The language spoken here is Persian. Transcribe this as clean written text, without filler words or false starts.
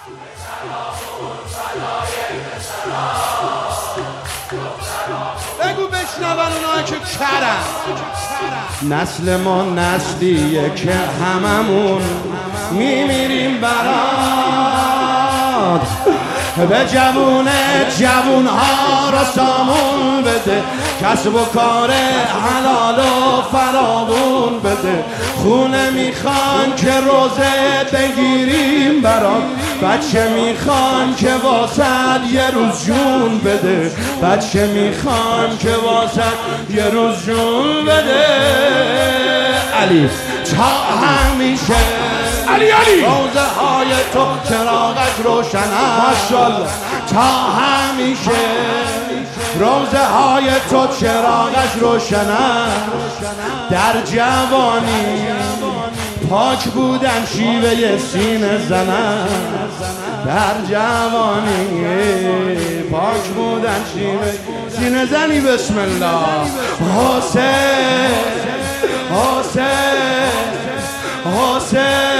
بگو بشنون اونایی که کرن. نسل ما نسلیه که هممون میمیریم برات، به جوونها را سامون بده، کسب و کار حلال و فراوون بده. خونه میخوان که روزه بگیریم برات، بچه میخوان که واسد یه روز جون بده، بچه میخوان که واسد یه روز جون بده. علی تا همیشه علی روزه های تو چراغش روشنه، ماشاءالله. تا همیشه روزه های تو چراغش روشنه. در جوانی پاک بودن شیوه سینه زنن، در جوانی پاک بودن شیوه سینه زنی. بسم الله. حسین حسین حسین